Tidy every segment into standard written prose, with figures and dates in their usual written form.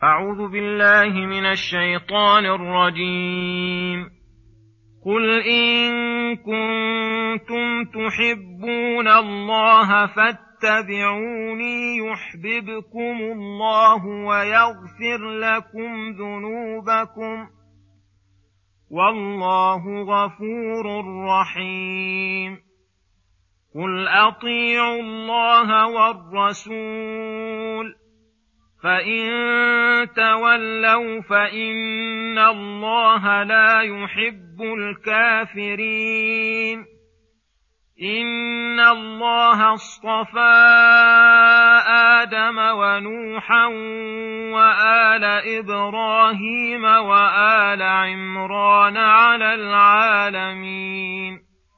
أعوذ بالله من الشيطان الرجيم. قل إن كنتم تحبون الله فاتبعوني يحببكم الله ويغفر لكم ذنوبكم والله غفور رحيم. قل أطيعوا الله والرسول فإن تولوا فإن الله لا يحب الكافرين. إن الله اصطفى آدم ونوحا وآل إبراهيم وآل عمران على العالمين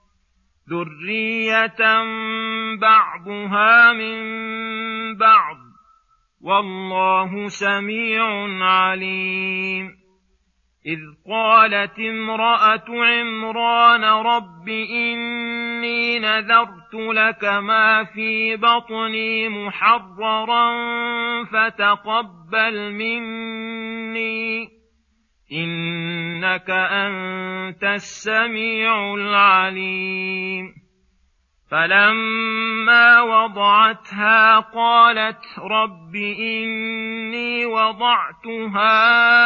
ذرية بعضها من بعض والله سميع عليم. إذ قالت امرأة عمران رب إني نذرت لك ما في بطني محررا فتقبل مني إنك أنت السميع العليم. فلما وضعتها قالت رب إني وضعتها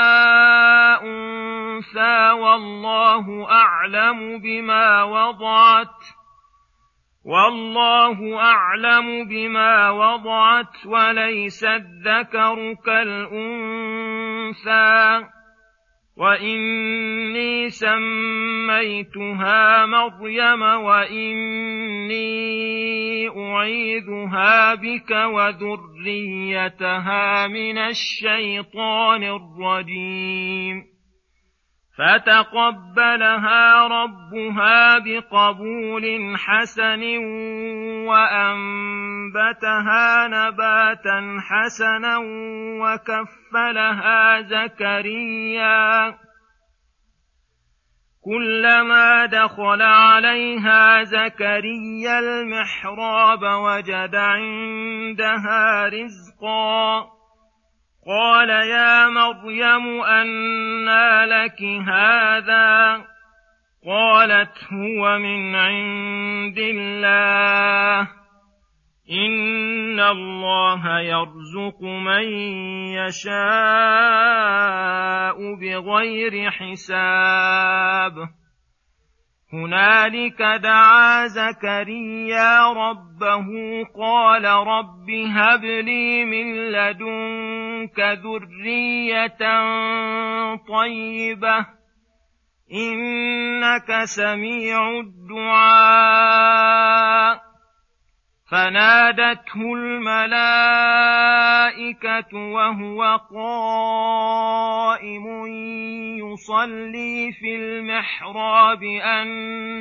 أنثى والله أعلم بما وضعت وليس الذكر كالأنثى وإني سميتها مريم وإني أعيذها بك وذريتها من الشيطان الرجيم. فتقبلها ربها بقبول حسن وأنبتها نباتا حسنا وكفلها زكريا. كلما دخل عليها زكريا المحراب وجد عندها رزقا قال يا مريم أنى لك هذا قالت هو من عند الله إن الله يرزق من يشاء بغير حساب. هنالك دعا زكريا ربه قال رب هب لي من لدنك ذرية طيبة إنك سميع الدعاء. فنادته الملائكة وهو قائم يصلي في المحراب أن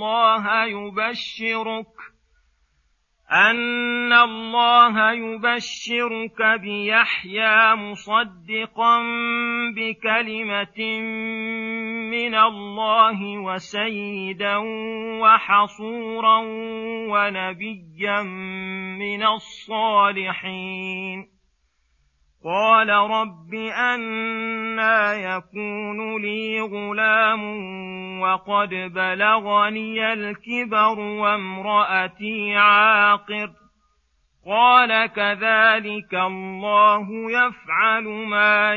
الله يبشرك بيحيى مصدقا بكلمة من الله وسيدا وحصورا ونبيا من الصالحين. قال رب أنى يكون لي غلام وقد بلغني الكبر وامرأتي عاقر قال كذلك الله يفعل ما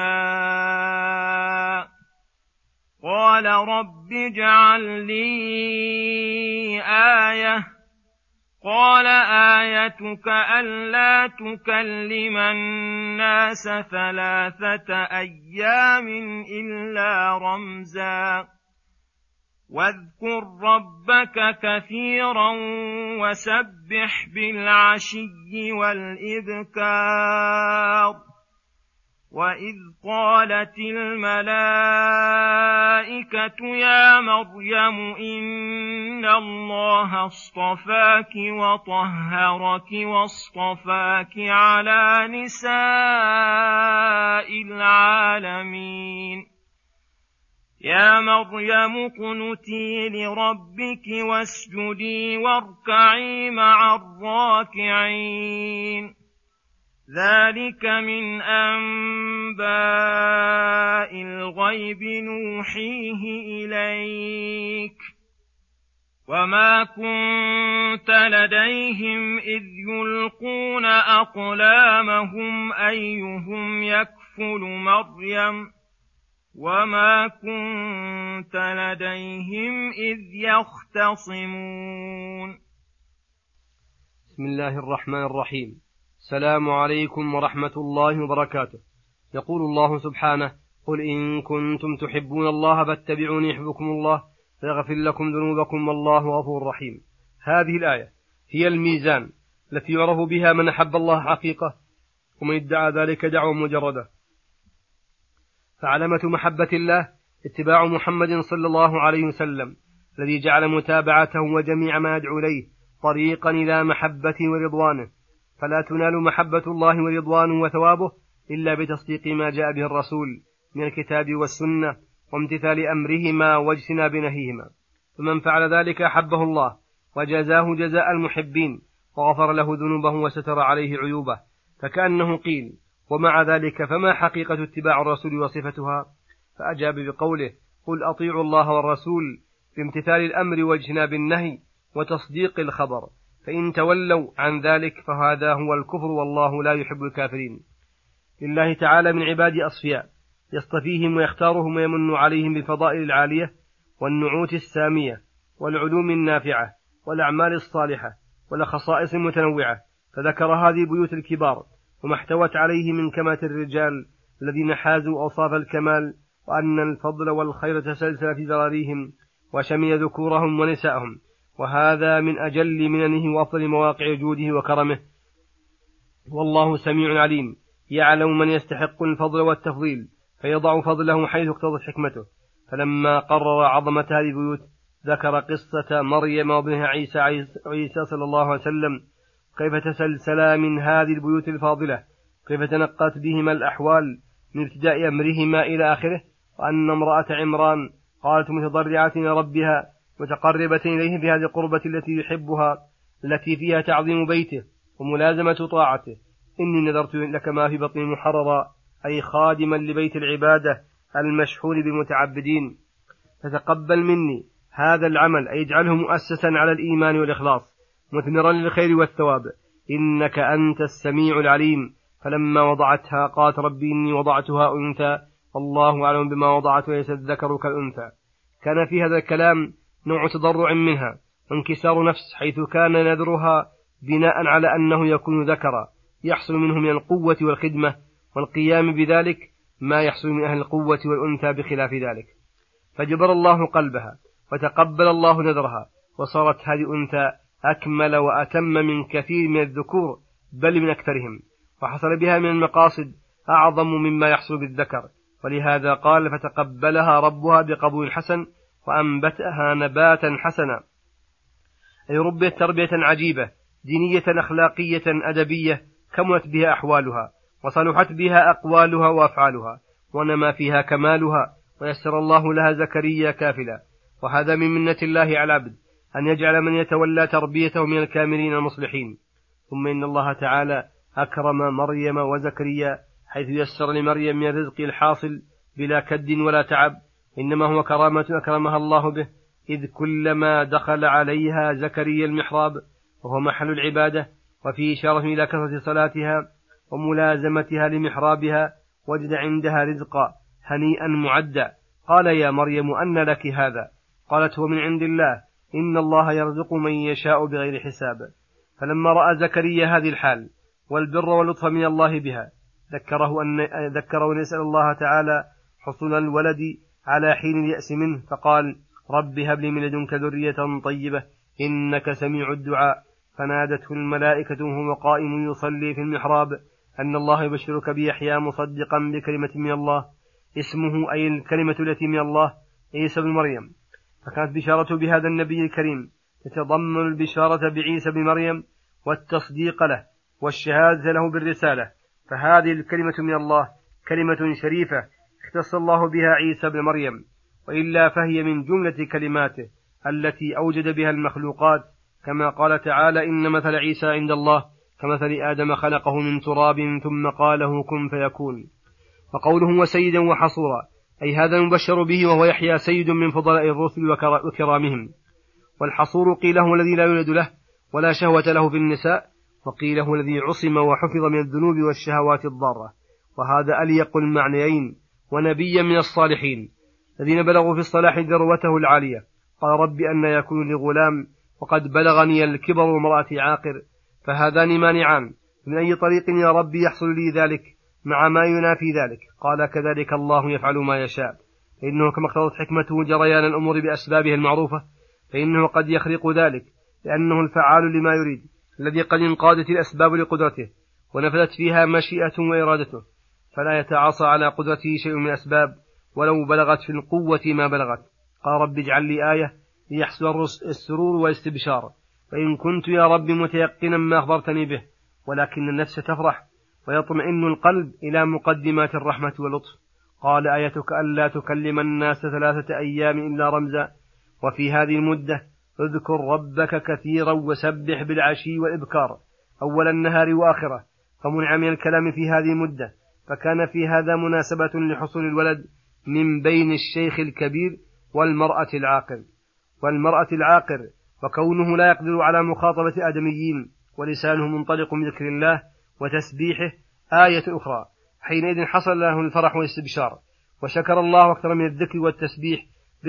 يشاء. قال رب اجعل لي آية قال آيتك ألا تكلم الناس 3 أيام إلا رمزا واذكر ربك كثيرا وسبح بالعشي والإبكار. وإذ قالت الملائكة يا مريم إن الله اصطفاك وطهرك واصطفاك على نساء العالمين. يا مريم اقنتي لربك واسجدي واركعي مع الراكعين. ذلك من أنباء أنباء الغيب نوحيه إليك وما كنت لديهم إذ يلقون أقلامهم أيهم يكفل مريم وما كنت لديهم إذ يختصمون. بسم الله الرحمن الرحيم. السلام عليكم ورحمة الله وبركاته. يقول الله سبحانه: قل إن كنتم تحبون الله فاتبعوني يحببكم الله ويغفر لكم ذنوبكم والله غفور رحيم. هذه الآية هي الميزان التي يعرف بها من أحب الله حقيقة ومن ادعى ذلك دعوة مجردة. فعلامة محبة الله اتباع محمد صلى الله عليه وسلم الذي جعل متابعته وجميع ما يدعو إليه طريقا إلى محبته ورضوانه، فلا تنال محبة الله ورضوانه وثوابه إلا بتصديق ما جاء به الرسول من الكتاب والسنة وامتثال أمرهما واجتناب نهيهما. فمن فعل ذلك أحبه الله وجزاه جزاء المحبين وغفر له ذنوبه وستر عليه عيوبه. فكأنه قيل: ومع ذلك فما حقيقة اتباع الرسول وصفتها؟ فأجاب بقوله: قل أطيعوا الله والرسول بامتثال الأمر واجتناب النهي وتصديق الخبر، فإن تولوا عن ذلك فهذا هو الكفر والله لا يحب الكافرين. لله تعالى من عباده أصفياء يصطفيهم ويختارهم ويمن عليهم بالفضائل العالية والنعوت السامية والعلوم النافعة والأعمال الصالحة والخصائص المتنوعة، فذكر هذه البيوت الكبار وما احتوت عليه من كمة الرجال الذين حازوا أوصاف الكمال، وأن الفضل والخير تسلسل في ذراريهم وشمل ذكورهم ونساءهم، وهذا من أجل مننه وأفضل مواقع جوده وكرمه. والله سميع عليم يعلم من يستحق الفضل والتفضيل فيضع فضله حيث اقتضت حكمته. فلما قرر عظمة هذه البيوت ذكر قصة مريم وابنها عيسى صلى الله عليه وسلم، كيف تسلسلا من هذه البيوت الفاضلة، كيف تنقت بهما الأحوال من ابتداء أمرهما إلى آخره، وأن امرأة عمران قالت متضرعة ربها متقربة إليه بهذه القربة التي يحبها التي فيها تعظيم بيته وملازمة طاعته: إني نذرت لك ما في بطني محررا، أي خادما لبيت العبادة المشحون بالمتعبدين، فتقبل مني هذا العمل، أي اجعله مؤسسا على الإيمان والإخلاص مثمرا للخير والثواب، إنك أنت السميع العليم. فلما وضعتها قالت: ربي إني وضعتها أنثى والله أعلم بما وضعت وليس الذكر كالأنثى. كان في هذا الكلام نوع تضرع منها وانكسار نفس، حيث كان نذرها بناء على أنه يكون ذكرا يحصل منه من القوة والخدمة والقيام بذلك ما يحصل من أهل القوة والأنثى بخلاف ذلك، فجبر الله قلبها وتقبل الله نذرها، وصارت هذه أنثى أكمل وأتم من كثير من الذكور بل من أكثرهم، وحصل بها من المقاصد أعظم مما يحصل بالذكر. ولهذا قال: فتقبلها ربها بقبول حسن وأنبتها نباتا حسنا، أي ربت تربية عجيبة دينية أخلاقية أدبية كملت بها أحوالها وصلحت بها أقوالها وأفعالها ونما فيها كمالها، ويسر الله لها زكريا كافلا. وهذا من منة الله على العبد أن يجعل من يتولى تربيته من الكاملين المصلحين. ثم إن الله تعالى أكرم مريم وزكريا حيث يسر لمريم من الرزق الحاصل بلا كد ولا تعب، إنما هو كرامة أكرمها الله به، إذ كلما دخل عليها زكريا المحراب وهو محل العبادة وفيه إشارة إلى كثرة صلاتها وملازمتها لمحرابها وجد عندها رزقا هنيئا معدا. قال: يا مريم أن لك هذا؟ قالت: هو من عند الله، إن الله يرزق من يشاء بغير حساب. فلما رأى زكريا هذه الحال والبر واللطف من الله بها ذكره أن يسأل الله تعالى حصول الولد على حين اليأس منه، فقال: رب هب لي من لدنك ذرية طيبة إنك سميع الدعاء. فنادته الملائكة وهو قائم يصلي في المحراب أن الله يبشرك بيحيى مصدقا بكلمة من الله، اسمه أي الكلمة التي من الله عيسى بن مريم. فكانت بشارته بهذا النبي الكريم تتضمن البشارة بعيسى بن مريم والتصديق له والشهادة له بالرسالة، فهذه الكلمة من الله كلمة شريفة اختص الله بها عيسى بن مريم، وإلا فهي من جملة كلماته التي أوجد بها المخلوقات، كما قال تعالى: إن مثل عيسى عند الله كمثل آدم خلقه من تراب ثم قال له كن فيكون. وقوله وسيدا وحصورا أي هذا المبشر به، وهو يحيى سيد من فضلاء الرسل وكرامهم. والحصور قيل هو الذي لا يولد له ولا شهوة له في النساء، وقيل هو الذي عصم وحفظ من الذنوب والشهوات الضارة، وهذا أليق المعنيين، ونبيا من الصالحين الذين بلغوا في الصلاح ذروته العالية. قال رب أن يكون لي غلام وقد بلغني الكبر وامرأتي عاقر، فهذان مانعان، من أي طريق يا رب يحصل لي ذلك مع ما ينافي ذلك؟ قال كذلك الله يفعل ما يشاء، فإنه كما اقتضت حكمته جريان الأمور بأسبابها المعروفة، فإنه قد يخرق ذلك لأنه الفعال لما يريد، الذي قد انقادت الأسباب لقدرته ونفذت فيها مشيئة وإرادته، فلا يتعاصى على قدرته شيء من الأسباب ولو بلغت في القوة ما بلغت. قال رب اجعل لي آية ليحصل السرور والاستبشار، فإن كنت يا رب متيقنا ما أخبرتني به، ولكن النفس تفرح ويطمئن القلب إلى مقدمات الرحمة واللطف. قال آيتك ألا تكلم الناس 3 أيام إلا رمزا، وفي هذه المدة اذكر ربك كثيرا وسبح بالعشي والإبكار أول النهار وآخره، فمنع من الكلام في هذه المدة، فكان في هذا مناسبة لحصول الولد من بين الشيخ الكبير والمرأة العاقر، وكونه لا يقدر على مخاطبة آدميين ولسانه منطلق من ذكر الله وتسبيحه آية أخرى، حينئذ حصل له الفرح والاستبشار، وشكر الله أكثر من الذكر والتسبيح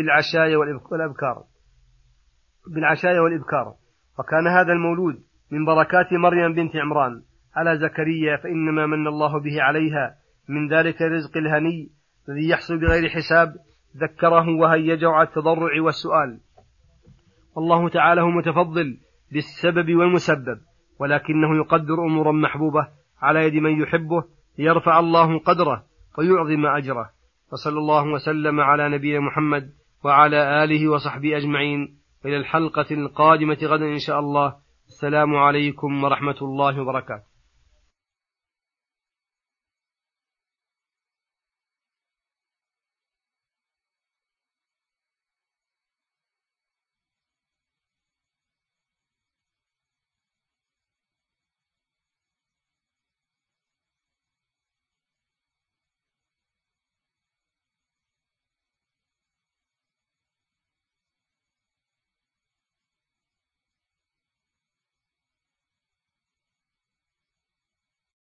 بالعشايا والإبكار. وكان هذا المولود من بركات مريم بنت عمران على زكريا، فإنما من الله به عليها من ذلك الرزق الهني الذي يحصل بغير حساب، ذكره وهيجه على التضرع والسؤال. والله تعالى هو متفضل بالسبب والمسبب، ولكنه يقدر أمورا محبوبة على يد من يحبه ليرفع الله قدره ويعظم أجره. وصلى الله وسلم على نبينا محمد وعلى آله وصحبه أجمعين، إلى الحلقة القادمة غدا إن شاء الله. السلام عليكم ورحمة الله وبركاته.